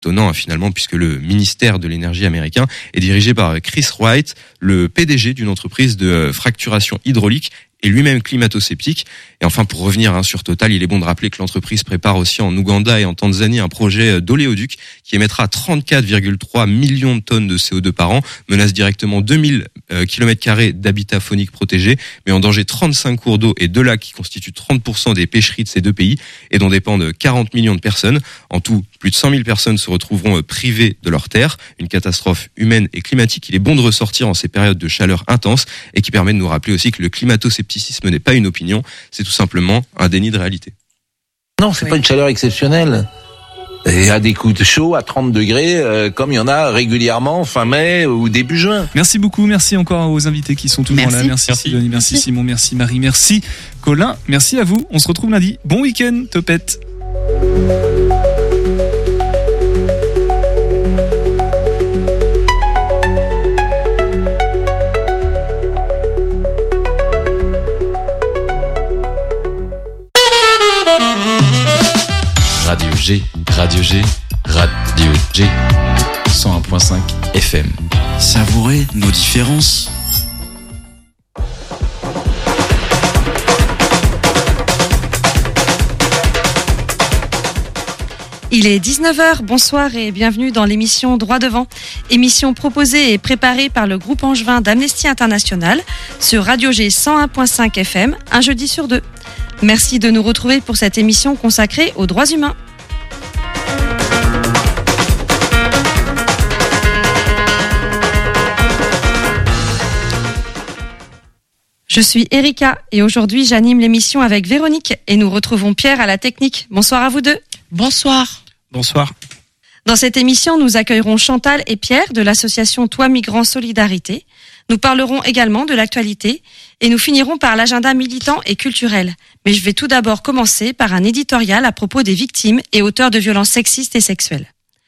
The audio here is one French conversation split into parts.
Étonnant finalement, puisque le ministère de l'énergie américain est dirigé par Chris Wright, le PDG d'une entreprise de fracturation hydraulique et lui-même climato-sceptique. Et enfin, pour revenir sur Total, il est bon de rappeler que l'entreprise prépare aussi en Ouganda et en Tanzanie un projet d'oléoduc qui émettra 34,3 millions de tonnes de CO2 par an, menace directement 2000 km² d'habitats fauniques protégés, mais en danger 35 cours d'eau et 2 lacs qui constituent 30% des pêcheries de ces deux pays et dont dépendent 40 millions de personnes. En tout, plus de 100 000 personnes se retrouveront privées de leurs terres. Une catastrophe humaine et climatique. Il est bon de ressortir en ces périodes de chaleur intense et qui permet de nous rappeler aussi que le climato-scepticisme n'est pas une opinion, c'est tout simplement un déni de réalité. Non, c'est pas une chaleur exceptionnelle. Il y a des coups de chaud à 30 degrés, comme il y en a régulièrement fin mai ou début juin. Merci beaucoup, merci encore aux invités qui sont toujours là. Merci Sidonie, merci Simon, merci Marie, merci Colin, merci à vous. On se retrouve lundi. Bon week-end, Topette. Radio G, 101.5 FM. Savourez nos différences. Il est 19h, bonsoir et bienvenue dans l'émission Droit Devant, émission proposée et préparée par le groupe angevin d'Amnesty International sur Radio G 101.5 FM, un jeudi sur 2. Merci de nous retrouver pour cette émission consacrée aux droits humains. Je suis Erika et aujourd'hui j'anime l'émission avec Véronique et nous retrouvons Pierre à la technique. Bonsoir à vous deux. Bonsoir. Bonsoir. Dans cette émission, nous accueillerons Chantal et Pierre de l'association Toi Migrants Solidarité. Nous parlerons également de l'actualité et nous finirons par l'agenda militant et culturel. Mais je vais tout d'abord commencer par un éditorial à propos des victimes et auteurs de violences sexistes et sexuelles.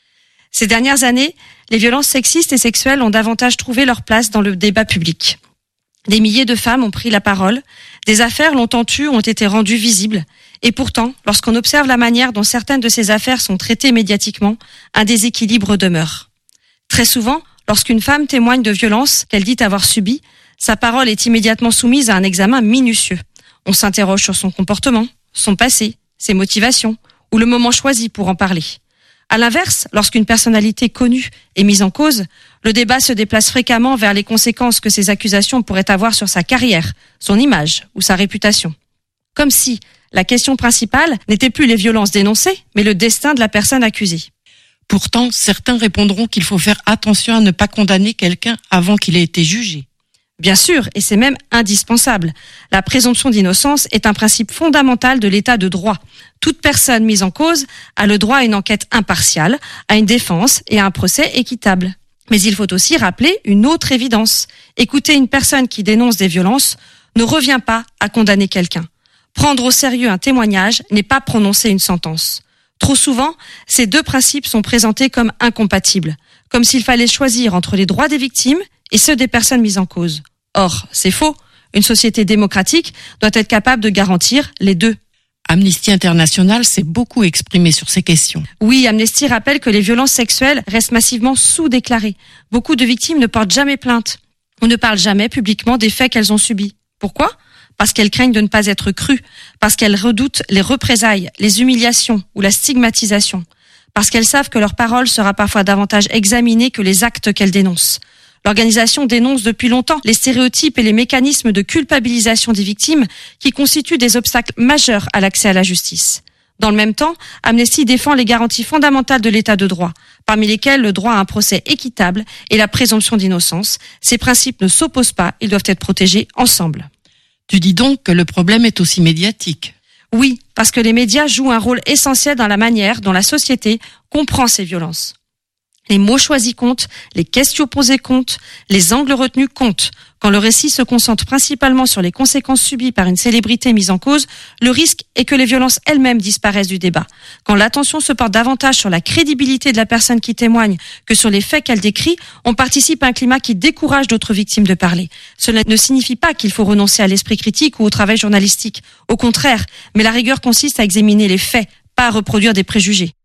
Ces dernières années, les violences sexistes et sexuelles ont davantage trouvé leur place dans le débat public. Des milliers de femmes ont pris la parole, des affaires longtemps tues ont été rendues visibles, et pourtant, lorsqu'on observe la manière dont certaines de ces affaires sont traitées médiatiquement, un déséquilibre demeure. Très souvent, lorsqu'une femme témoigne de violences qu'elle dit avoir subies, sa parole est immédiatement soumise à un examen minutieux. On s'interroge sur son comportement, son passé, ses motivations, ou le moment choisi pour en parler. À l'inverse, lorsqu'une personnalité connue est mise en cause, le débat se déplace fréquemment vers les conséquences que ces accusations pourraient avoir sur sa carrière, son image ou sa réputation. Comme si la question principale n'était plus les violences dénoncées, mais le destin de la personne accusée. Pourtant, certains répondront qu'il faut faire attention à ne pas condamner quelqu'un avant qu'il ait été jugé. Bien sûr, et c'est même indispensable. La présomption d'innocence est un principe fondamental de l'état de droit. Toute personne mise en cause a le droit à une enquête impartiale, à une défense et à un procès équitable. Mais il faut aussi rappeler une autre évidence. Écouter une personne qui dénonce des violences ne revient pas à condamner quelqu'un. Prendre au sérieux un témoignage n'est pas prononcer une sentence. Trop souvent, ces deux principes sont présentés comme incompatibles, comme s'il fallait choisir entre les droits des victimes et ceux des personnes mises en cause. Or, c'est faux. Une société démocratique doit être capable de garantir les deux. Amnesty International s'est beaucoup exprimé sur ces questions. Oui, Amnesty rappelle que les violences sexuelles restent massivement sous-déclarées. Beaucoup de victimes ne portent jamais plainte ou ne parlent jamais publiquement des faits qu'elles ont subis. Pourquoi ? Parce qu'elles craignent de ne pas être crues, parce qu'elles redoutent les représailles, les humiliations ou la stigmatisation, parce qu'elles savent que leur parole sera parfois davantage examinée que les actes qu'elles dénoncent. L'organisation dénonce depuis longtemps les stéréotypes et les mécanismes de culpabilisation des victimes qui constituent des obstacles majeurs à l'accès à la justice. Dans le même temps, Amnesty défend les garanties fondamentales de l'état de droit, parmi lesquelles le droit à un procès équitable et la présomption d'innocence. Ces principes ne s'opposent pas, ils doivent être protégés ensemble. Tu dis donc que le problème est aussi médiatique. Oui, parce que les médias jouent un rôle essentiel dans la manière dont la société comprend ces violences. Les mots choisis comptent, les questions posées comptent, les angles retenus comptent. Quand le récit se concentre principalement sur les conséquences subies par une célébrité mise en cause, le risque est que les violences elles-mêmes disparaissent du débat. Quand l'attention se porte davantage sur la crédibilité de la personne qui témoigne que sur les faits qu'elle décrit, on participe à un climat qui décourage d'autres victimes de parler. Cela ne signifie pas qu'il faut renoncer à l'esprit critique ou au travail journalistique. Au contraire, mais la rigueur consiste à examiner les faits, pas à reproduire des préjugés.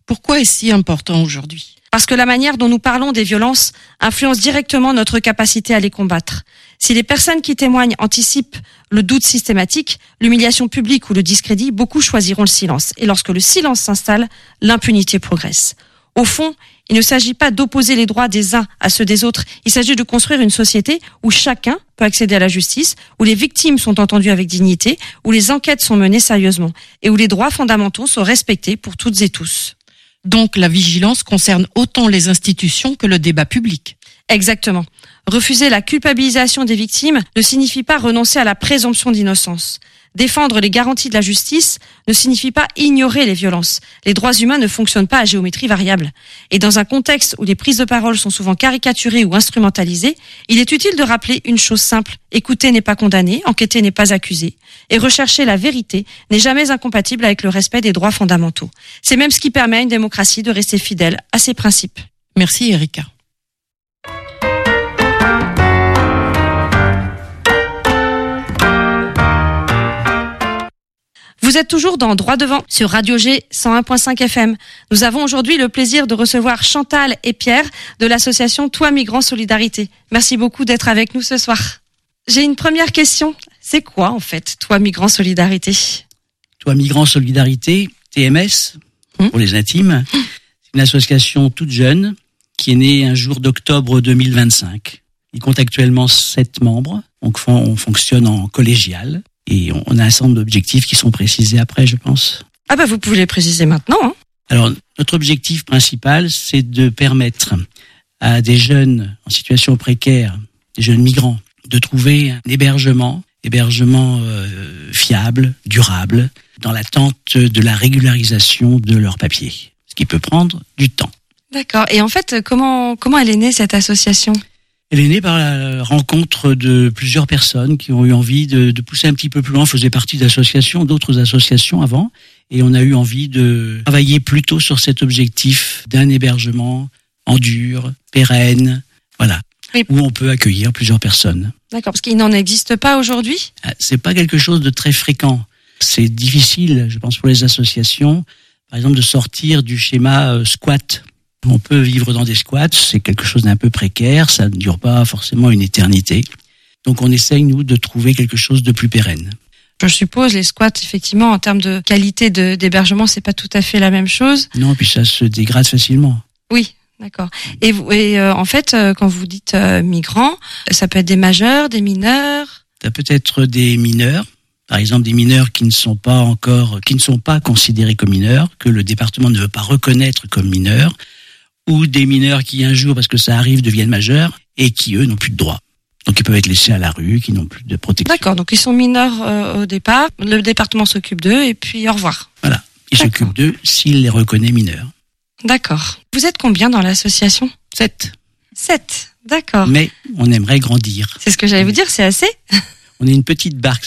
Pourquoi est-ce si important aujourd'hui ? Parce que la manière dont nous parlons des violences influence directement notre capacité à les combattre. Si les personnes qui témoignent anticipent le doute systématique, l'humiliation publique ou le discrédit, beaucoup choisiront le silence. Et lorsque le silence s'installe, l'impunité progresse. Au fond, il ne s'agit pas d'opposer les droits des uns à ceux des autres. Il s'agit de construire une société où chacun peut accéder à la justice, où les victimes sont entendues avec dignité, où les enquêtes sont menées sérieusement et où les droits fondamentaux sont respectés pour toutes et tous. Donc la vigilance concerne autant les institutions que le débat public. Exactement. Refuser la culpabilisation des victimes ne signifie pas renoncer à la présomption d'innocence. Défendre les garanties de la justice ne signifie pas ignorer les violences. Les droits humains ne fonctionnent pas à géométrie variable. Et dans un contexte où les prises de parole sont souvent caricaturées ou instrumentalisées, il est utile de rappeler une chose simple. Écouter n'est pas condamner, enquêter n'est pas accuser. Et rechercher la vérité n'est jamais incompatible avec le respect des droits fondamentaux. C'est même ce qui permet à une démocratie de rester fidèle à ses principes. Merci Erika. Vous êtes toujours dans Droit devant sur Radio G 101.5 FM. Nous avons aujourd'hui le plaisir de recevoir Chantal et Pierre de l'association Toi Migrants Solidarité. Merci beaucoup d'être avec nous ce soir. J'ai une première question. C'est quoi en fait Toi Migrants Solidarité ? Toi Migrants Solidarité, TMS, pour les intimes, c'est une association toute jeune qui est née un jour d'octobre 2025. Il compte actuellement 7 membres, donc on fonctionne en collégial. Et on a un certain nombre d'objectifs qui sont précisés après, je pense. Ah bah vous pouvez les préciser maintenant. Hein. Alors, notre objectif principal, c'est de permettre à des jeunes en situation précaire, des jeunes migrants, de trouver un hébergement fiable, durable, dans l'attente de la régularisation de leurs papiers. Ce qui peut prendre du temps. D'accord. Et en fait, comment elle est née cette association ? Elle est née par la rencontre de plusieurs personnes qui ont eu envie de pousser un petit peu plus loin. On faisait partie d'autres associations avant, et on a eu envie de travailler plutôt sur cet objectif d'un hébergement en dur, pérenne, voilà, oui. Où on peut accueillir plusieurs personnes. D'accord, parce qu'il n'en existe pas aujourd'hui ? C'est pas quelque chose de très fréquent. C'est difficile, je pense, pour les associations, par exemple, de sortir du schéma squat. On peut vivre dans des squats, c'est quelque chose d'un peu précaire, ça ne dure pas forcément une éternité. Donc on essaye, nous, de trouver quelque chose de plus pérenne. Je suppose, les squats, effectivement, en termes de qualité d'hébergement, c'est pas tout à fait la même chose. Non, puis ça se dégrade facilement. Oui, d'accord. Et en fait, quand vous dites migrants, ça peut être des majeurs, des mineurs ? Ça peut être des mineurs. Par exemple, des mineurs qui ne sont pas considérés comme mineurs, que le département ne veut pas reconnaître comme mineurs, ou des mineurs qui un jour, parce que ça arrive, deviennent majeurs et qui, eux, n'ont plus de droits. Donc ils peuvent être laissés à la rue, qui n'ont plus de protection. D'accord, donc ils sont mineurs au départ, le département s'occupe d'eux et puis au revoir. Voilà, il s'occupe d'eux s'il les reconnaît mineurs. D'accord. Vous êtes combien dans l'association ? 7. 7, d'accord. Mais on aimerait grandir. C'est ce que j'allais vous dire, c'est assez ? On est une petite barque,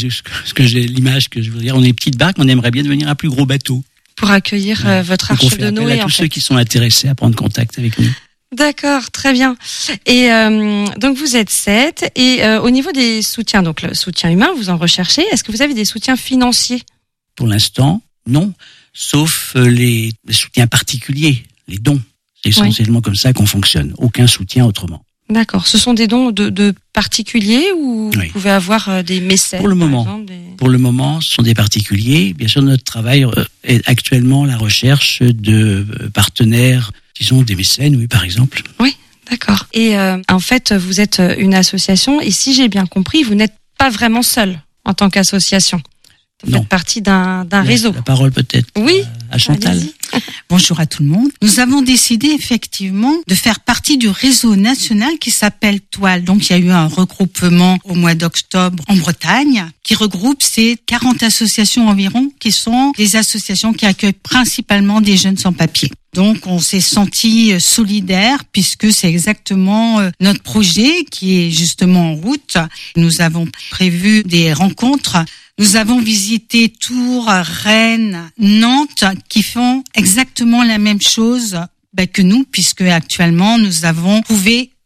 l'image que je veux dire, on est une petite barque, on aimerait bien devenir un plus gros bateau. Pour accueillir votre arche de Noé, à tous ceux qui sont intéressés à prendre contact avec nous. D'accord, très bien. Et donc vous êtes 7. Et au niveau des soutiens, donc le soutien humain, vous en recherchez. Est-ce que vous avez des soutiens financiers ? Pour l'instant, non. Sauf les soutiens particuliers, les dons. C'est essentiellement comme ça qu'on fonctionne. Aucun soutien autrement. D'accord. Ce sont des dons de particuliers ou vous pouvez avoir des mécènes ? Pour le moment, ce sont des particuliers. Bien sûr, notre travail est actuellement la recherche de partenaires, disons des mécènes, oui, par exemple. Oui, d'accord. Et en fait, vous êtes une association et si j'ai bien compris, vous n'êtes pas vraiment seul en tant qu'association. Vous faites partie d'un réseau. La parole peut-être à Chantal. Allez-y. Bonjour à tout le monde. Nous avons décidé effectivement de faire partie du réseau national qui s'appelle Toile. Donc il y a eu un regroupement au mois d'octobre en Bretagne qui regroupe ces 40 associations environ qui sont des associations qui accueillent principalement des jeunes sans papier. Donc on s'est senti solidaire puisque c'est exactement notre projet qui est justement en route. Nous avons prévu des rencontres. Nous avons visité Tours, Rennes, Nantes, qui font exactement la même chose que nous, puisque actuellement nous avons trouvé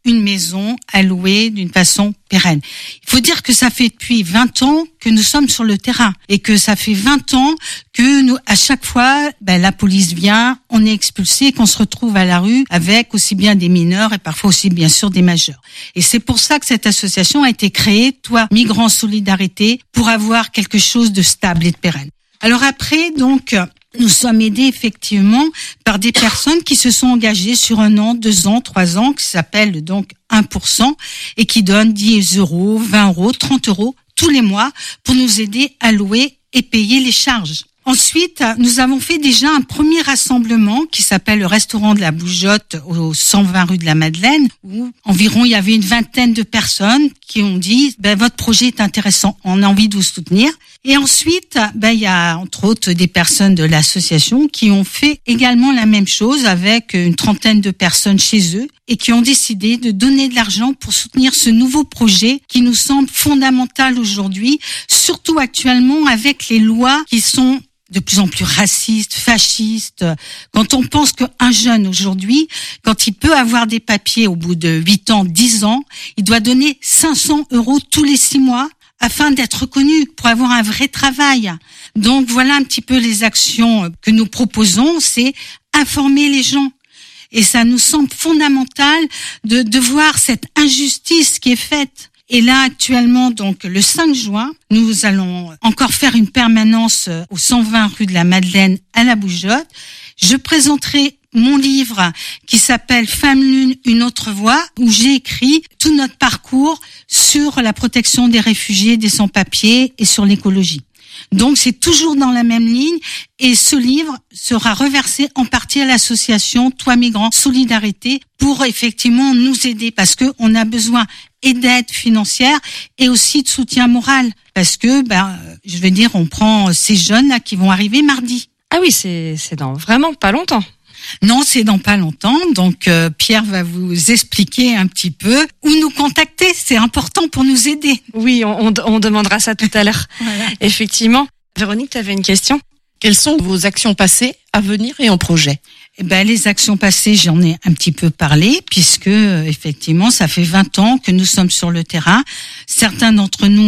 une maison à louer d'une façon pérenne. Il faut dire que ça fait depuis 20 ans que nous sommes sur le terrain et que ça fait 20 ans que nous, à chaque fois, la police vient, on est expulsé, qu'on se retrouve à la rue avec aussi bien des mineurs et parfois aussi bien sûr des majeurs. Et c'est pour ça que cette association a été créée, Toi Migrants Solidarité, pour avoir quelque chose de stable et de pérenne. Alors après, donc, nous sommes aidés effectivement par des personnes qui se sont engagées sur 1 an, 2 ans, 3 ans, qui s'appellent donc 1% et qui donnent 10 euros, 20 euros, 30 euros tous les mois pour nous aider à louer et payer les charges. Ensuite, nous avons fait déjà un premier rassemblement qui s'appelle le restaurant de la Bougeotte au 120 rue de la Madeleine, où environ il y avait une vingtaine de personnes qui ont dit votre projet est intéressant, on a envie de vous soutenir. Et ensuite, il y a entre autres des personnes de l'association qui ont fait également la même chose avec une trentaine de personnes chez eux et qui ont décidé de donner de l'argent pour soutenir ce nouveau projet qui nous semble fondamental aujourd'hui, surtout actuellement avec les lois qui sont de plus en plus racistes, fascistes. Quand on pense qu'un jeune aujourd'hui, quand il peut avoir des papiers au bout de 8 ans, 10 ans, il doit donner 500 euros tous les 6 mois afin d'être reconnu, pour avoir un vrai travail. Donc voilà un petit peu les actions que nous proposons, c'est informer les gens. Et ça nous semble fondamental de voir cette injustice qui est faite. Et là, actuellement, donc, le 5 juin, nous allons encore faire une permanence au 120 rue de la Madeleine à la Bougeotte. Je présenterai mon livre qui s'appelle Femme Lune, une autre voie, où j'ai écrit tout notre parcours sur la protection des réfugiés, des sans-papiers et sur l'écologie. Donc c'est toujours dans la même ligne et ce livre sera reversé en partie à l'association Toi Migrants Solidarité pour effectivement nous aider parce que on a besoin et d'aide financière et aussi de soutien moral parce que je veux dire on prend ces jeunes là qui vont arriver mardi. Ah oui, c'est dans vraiment pas longtemps. Non, c'est dans pas longtemps. Donc, Pierre va vous expliquer un petit peu où nous contacter. C'est important pour nous aider. Oui, on demandera ça tout à l'heure. Voilà. Effectivement. Véronique, tu avais une question? Quelles sont vos actions passées, à venir et en projet? Les actions passées, j'en ai un petit peu parlé, puisque effectivement, ça fait 20 ans que nous sommes sur le terrain. Certains d'entre nous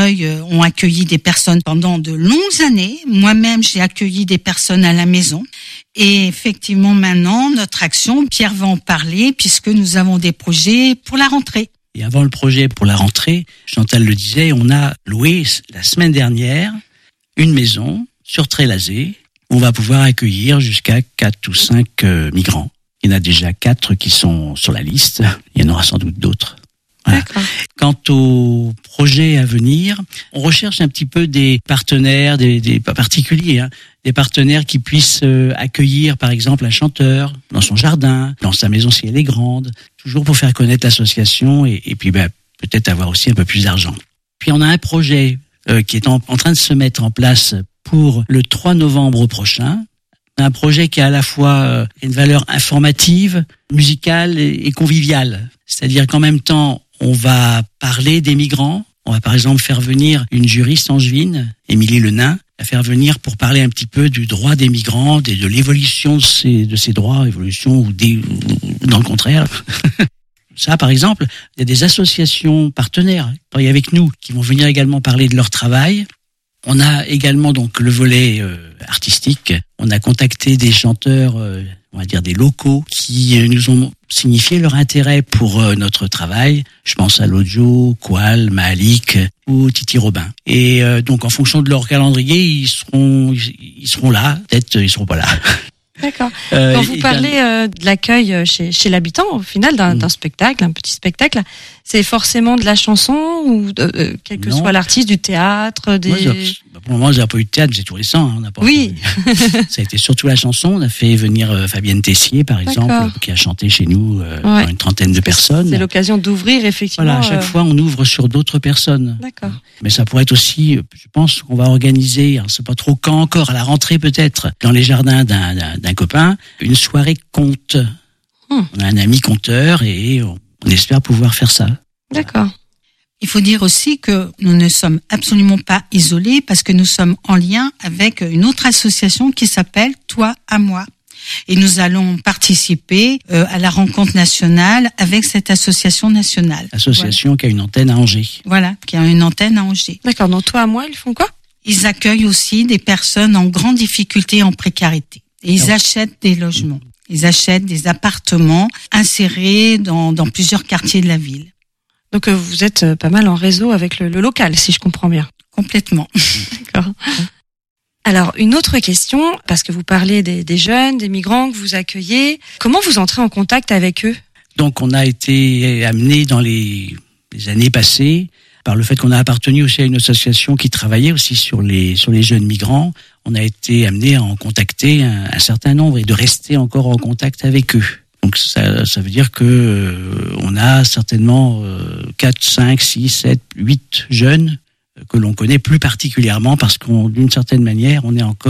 ont accueilli des personnes pendant de longues années. Moi-même, j'ai accueilli des personnes à la maison. Et effectivement, maintenant, notre action, Pierre va en parler, puisque nous avons des projets pour la rentrée. Et avant le projet pour la rentrée, Chantal le disait, on a loué la semaine dernière une maison sur Trélazé. On va pouvoir accueillir jusqu'à 4 ou 5 migrants. Il y en a déjà 4 qui sont sur la liste. Il y en aura sans doute d'autres. Voilà. Quant au projet à venir, on recherche un petit peu des partenaires, des particuliers, des partenaires qui puissent accueillir, par exemple, un chanteur dans son jardin, dans sa maison si elle est grande, toujours pour faire connaître l'association et puis peut-être avoir aussi un peu plus d'argent. Puis on a un projet qui est en train de se mettre en place pour le 3 novembre prochain. Un projet qui a à la fois une valeur informative, musicale et conviviale. C'est-à-dire qu'en même temps, on va parler des migrants. On va par exemple faire venir une juriste angevine, Émilie Lenain, la faire venir pour parler un petit peu du droit des migrants, de l'évolution de ces droits, évolution ou dans le contraire. Ça, par exemple, il y a des associations partenaires qui travaillent avec nous, qui vont venir également parler de leur travail. On a également donc le volet artistique. On a contacté des chanteurs, on va dire des locaux, qui nous ont signifié leur intérêt pour notre travail. Je pense à Lodjo, Koual, Mahalik ou Titi Robin. Et donc en fonction de leur calendrier, ils seront là. Peut-être ils seront pas là. D'accord. Quand vous parlez de l'accueil chez l'habitant, au final, d'un spectacle, un petit spectacle, c'est forcément de la chanson ou quel que soit l'artiste, du théâtre, des... Moi, pour le moment, j'ai pas eu de théâtre, c'est tout récent. On n'a pas oui. Ça a été surtout la chanson. On a fait venir Fabienne Tessier, par exemple, qui a chanté chez nous une trentaine de personnes. C'est l'occasion d'ouvrir, effectivement. Voilà, à chaque fois, on ouvre sur d'autres personnes. D'accord. Mais ça pourrait être aussi, je pense qu'on va organiser, alors c'est pas trop quand encore, à la rentrée peut-être, dans les jardins d'un copain, une soirée conte. On a un ami conteur et on espère pouvoir faire ça. D'accord. Il faut dire aussi que nous ne sommes absolument pas isolés parce que nous sommes en lien avec une autre association qui s'appelle Toi à moi. Et nous allons participer à la rencontre nationale avec cette association nationale. Association qui a une antenne à Angers. Voilà, qui a une antenne à Angers. D'accord, donc toi à moi, ils font quoi? Ils accueillent aussi des personnes en grande difficulté et en précarité. Et ils achètent des logements. Ils achètent des appartements insérés dans plusieurs quartiers de la ville. Donc vous êtes pas mal en réseau avec le local, si je comprends bien. Complètement. D'accord. Alors, une autre question, parce que vous parlez des jeunes, des migrants que vous accueillez. Comment vous entrez en contact avec eux? Donc, on a été amené dans les années passées par le fait qu'on a appartenu aussi à une association qui travaillait aussi sur les jeunes migrants. On a été amené à en contacter un certain nombre et de rester encore en contact avec eux. Donc, ça veut dire que on a certainement 4, 5, 6, 7, 8 jeunes que l'on connaît plus particulièrement parce d'une certaine manière,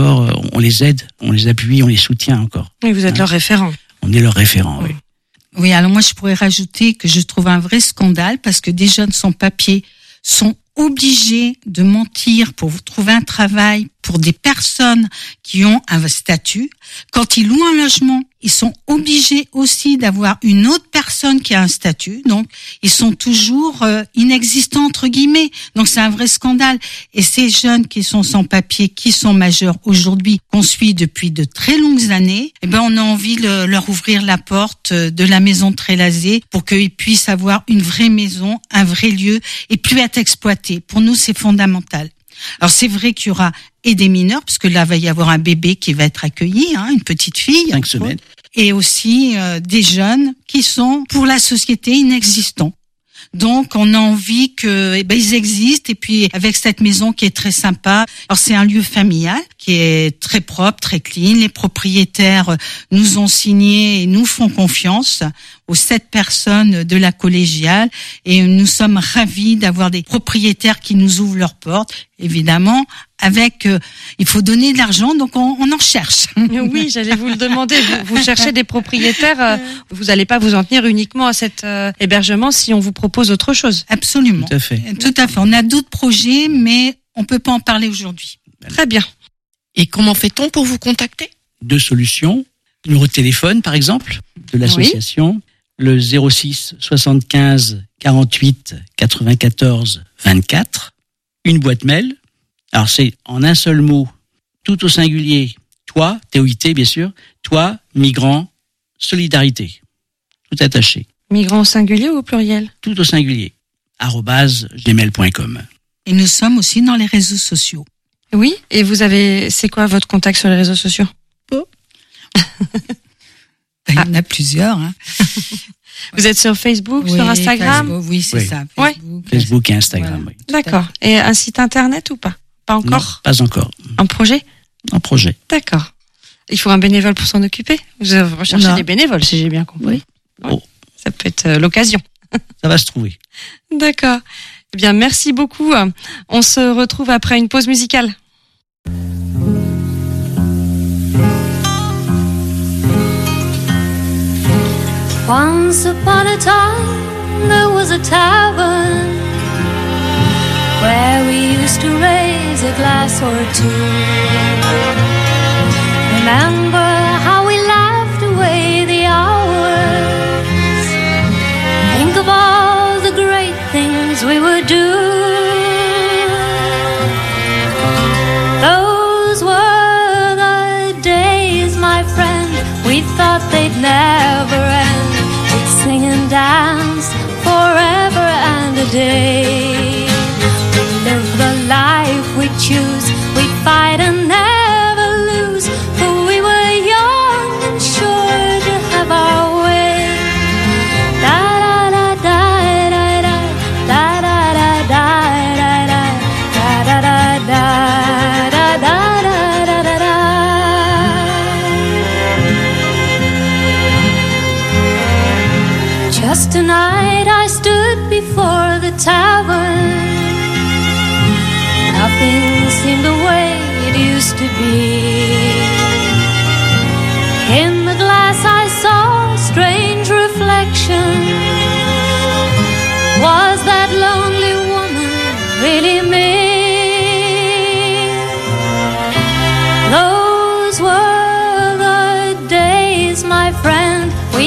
on les aide, on les appuie, on les soutient encore. Oui, vous êtes leur référent. On est leur référent, oui. Oui, alors moi je pourrais rajouter que je trouve un vrai scandale parce que des jeunes sans papier sont obligés de mentir pour trouver un travail pour des personnes qui ont un statut. Quand ils louent un logement, ils sont obligés aussi d'avoir une autre personne qui a un statut. Donc, ils sont toujours inexistants, entre guillemets. Donc, c'est un vrai scandale. Et ces jeunes qui sont sans papier, qui sont majeurs aujourd'hui, qu'on suit depuis de très longues années, eh ben, on a envie de leur ouvrir la porte de la maison de Trélazé pour qu'ils puissent avoir une vraie maison, un vrai lieu et plus être exploités. Pour nous, c'est fondamental. Alors c'est vrai qu'il y aura et des mineurs, parce que là va y avoir un bébé qui va être accueilli, une petite fille. 5 semaines. Et aussi des jeunes qui sont pour la société inexistants. Donc on a envie que ils existent et puis avec cette maison qui est très sympa. Alors c'est un lieu familial qui est très propre, très clean. Les propriétaires nous ont signé et nous font confiance aux 7 personnes de la collégiale et nous sommes ravis d'avoir des propriétaires qui nous ouvrent leurs portes. Évidemment, avec il faut donner de l'argent, donc on en cherche. Oui, j'allais vous le demander. Vous cherchez des propriétaires. Vous n'allez pas vous en tenir uniquement à cet hébergement si on vous propose autre chose. Absolument. Tout à fait. Tout à fait. On a d'autres projets, mais on peut pas en parler aujourd'hui. Très bien. Et comment fait-on pour vous contacter? 2 solutions. Numéro de téléphone, par exemple, de l'association. Oui. Le 06 75 48 94 24. Une boîte mail. Alors c'est en un seul mot, tout au singulier, toi, TOIT bien sûr, toi, migrant, solidarité. Tout attaché. Migrant au singulier ou au pluriel? Tout au singulier. @gmail.com. Et nous sommes aussi dans les réseaux sociaux. Oui, et c'est quoi votre contact sur les réseaux sociaux? Il y en a plusieurs. Vous êtes sur Facebook, sur Instagram? Facebook, oui, c'est ça. Facebook et Instagram, voilà. oui. D'accord. Et un site internet ou pas? Pas encore? Non, pas encore. Un projet? Un projet. D'accord. Il faut un bénévole pour s'en occuper? Vous recherchez des bénévoles, si j'ai bien compris. Oui. Oh. Ça peut être l'occasion. Ça va se trouver. D'accord. Eh bien, merci beaucoup. On se retrouve après une pause musicale. Once upon a time, there was a tavern where we used to raise a glass or two. Remember how we laughed away the hours. Think of all the great things we would do. Those were the days, my friend, we thought they'd never end. Sing and dance forever and a day. We live the life we choose. We fight and never lose. For we were young and sure to have our way. Da da da da da da da da da da da da da da da da da da da. Just tonight I stood before the tavern. Nothing seemed the way it used to be. In the glass I saw a strange reflection. Was that lonely woman really me? Those were the days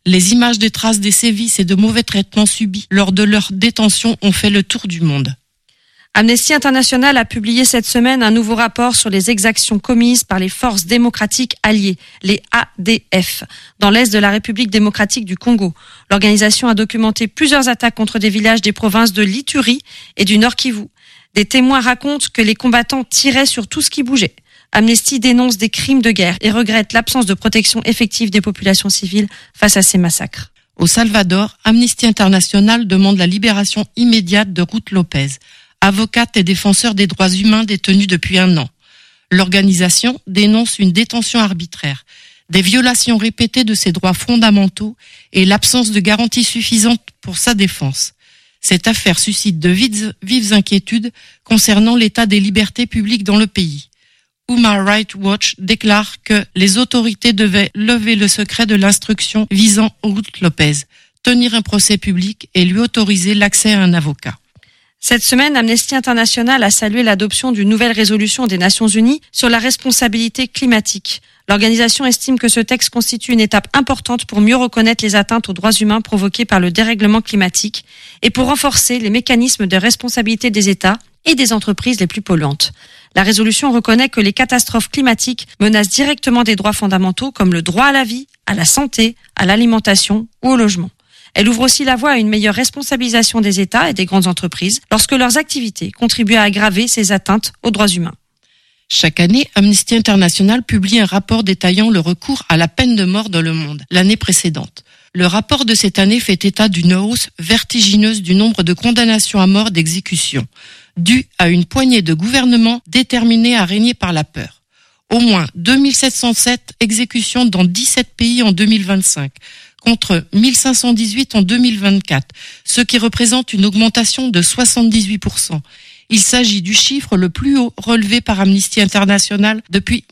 Les images des traces des sévices et de mauvais traitements subis lors de leur détention ont fait le tour du monde. Amnesty International a publié cette semaine un nouveau rapport sur les exactions commises par les forces démocratiques alliées, les ADF, dans l'est de la République démocratique du Congo. L'organisation a documenté plusieurs attaques contre des villages des provinces de l'Ituri et du Nord Kivu. Des témoins racontent que les combattants tiraient sur tout ce qui bougeait. Amnesty dénonce des crimes de guerre et regrette l'absence de protection effective des populations civiles face à ces massacres. Au Salvador, Amnesty International demande la libération immédiate de Ruth Lopez, avocate et défenseur des droits humains détenue depuis 1 an. L'organisation dénonce une détention arbitraire, des violations répétées de ses droits fondamentaux et l'absence de garanties suffisantes pour sa défense. Cette affaire suscite de vives inquiétudes concernant l'état des libertés publiques dans le pays. Human Rights Watch déclare que les autorités devaient lever le secret de l'instruction visant Ruth Lopez, tenir un procès public et lui autoriser l'accès à un avocat. Cette semaine, Amnesty International a salué l'adoption d'une nouvelle résolution des Nations Unies sur la responsabilité climatique. L'organisation estime que ce texte constitue une étape importante pour mieux reconnaître les atteintes aux droits humains provoquées par le dérèglement climatique et pour renforcer les mécanismes de responsabilité des États et des entreprises les plus polluantes. La résolution reconnaît que les catastrophes climatiques menacent directement des droits fondamentaux comme le droit à la vie, à la santé, à l'alimentation ou au logement. Elle ouvre aussi la voie à une meilleure responsabilisation des États et des grandes entreprises lorsque leurs activités contribuent à aggraver ces atteintes aux droits humains. Chaque année, Amnesty International publie un rapport détaillant le recours à la peine de mort dans le monde, l'année précédente. Le rapport de cette année fait état d'une hausse vertigineuse du nombre de condamnations à mort d'exécution, due à une poignée de gouvernements déterminés à régner par la peur. Au moins 2707 exécutions dans 17 pays en 2025, contre 1518 en 2024, ce qui représente une augmentation de 78%. Il s'agit du chiffre le plus haut relevé par Amnesty International depuis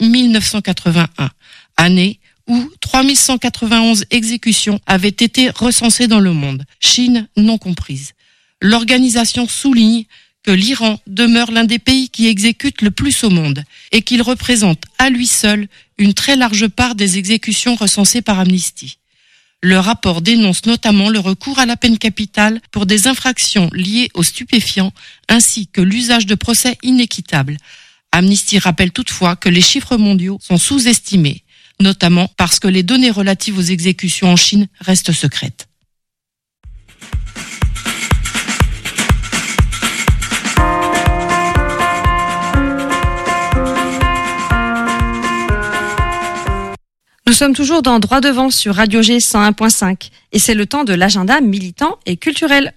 1981, année où 3191 exécutions avaient été recensées dans le monde, Chine non comprise. L'organisation souligne que l'Iran demeure l'un des pays qui exécute le plus au monde et qu'il représente à lui seul une très large part des exécutions recensées par Amnesty. Le rapport dénonce notamment le recours à la peine capitale pour des infractions liées aux stupéfiants ainsi que l'usage de procès inéquitables. Amnesty rappelle toutefois que les chiffres mondiaux sont sous-estimés, notamment parce que les données relatives aux exécutions en Chine restent secrètes. Nous sommes toujours dans Droit devant sur Radio G 101.5 et c'est le temps de l'agenda militant et culturel.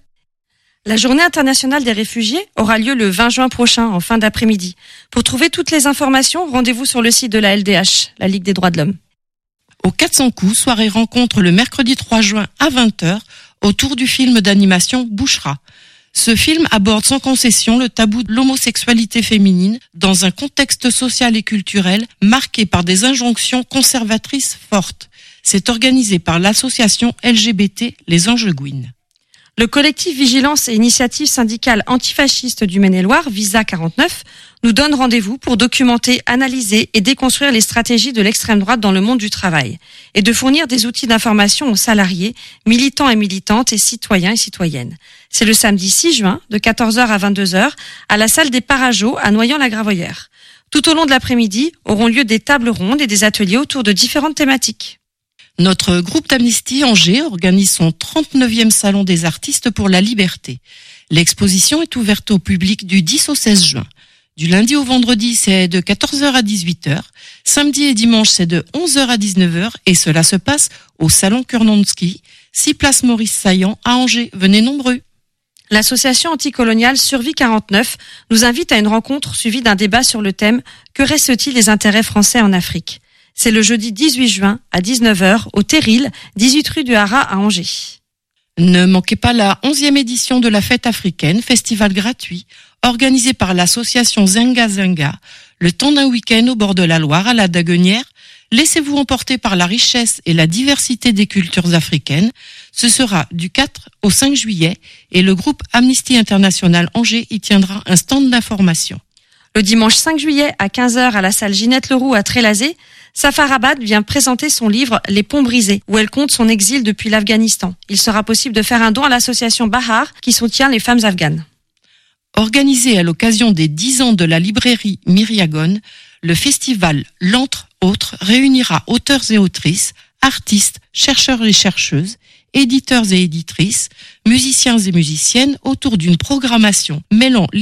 La Journée internationale des réfugiés aura lieu le 20 juin prochain en fin d'après-midi. Pour trouver toutes les informations, rendez-vous sur le site de la LDH, la Ligue des droits de l'homme. Au 400 coups, soirée rencontre le mercredi 3 juin à 20h autour du film d'animation Bouchra. Ce film aborde sans concession le tabou de l'homosexualité féminine dans un contexte social et culturel marqué par des injonctions conservatrices fortes. C'est organisé par l'association LGBT Les Angegouines. Le collectif Vigilance et Initiative syndicale antifasciste du Maine-et-Loire, Visa 49, nous donne rendez-vous pour documenter, analyser et déconstruire les stratégies de l'extrême droite dans le monde du travail et de fournir des outils d'information aux salariés, militants et militantes et citoyens et citoyennes. C'est le samedi 6 juin de 14h à 22h à la salle des Parageaux à Noyant-la-Gravoyère. Tout au long de l'après-midi auront lieu des tables rondes et des ateliers autour de différentes thématiques. Notre groupe d'Amnesty Angers organise son 39e Salon des artistes pour la liberté. L'exposition est ouverte au public du 10 au 16 juin. Du lundi au vendredi, c'est de 14h à 18h. Samedi et dimanche, c'est de 11h à 19h. Et cela se passe au Salon Kurnonski, 6 place Maurice Saillant à Angers. Venez nombreux. L'association anticoloniale Survie 49 nous invite à une rencontre suivie d'un débat sur le thème « Que reste-t-il des intérêts français en Afrique ?» C'est le jeudi 18 juin à 19h au Terril, 18 rue du Haras à Angers. Ne manquez pas la 11e édition de la Fête africaine, festival gratuit, organisé par l'association Zenga Zenga, le temps d'un week-end au bord de la Loire à la Daguenière. Laissez-vous emporter par la richesse et la diversité des cultures africaines. Ce sera du 4 au 5 juillet et le groupe Amnesty International Angers y tiendra un stand d'information. Le dimanche 5 juillet à 15h à la salle Ginette Leroux à Trélazé, Safar Abad vient présenter son livre Les ponts brisés, où elle compte son exil depuis l'Afghanistan. Il sera possible de faire un don à l'association Bahar qui soutient les femmes afghanes. Organisé à l'occasion des 10 ans de la librairie Myriagone, le festival L'Entre Autres réunira auteurs et autrices, artistes, chercheurs et chercheuses, éditeurs et éditrices, musiciens et musiciennes autour d'une programmation mêlant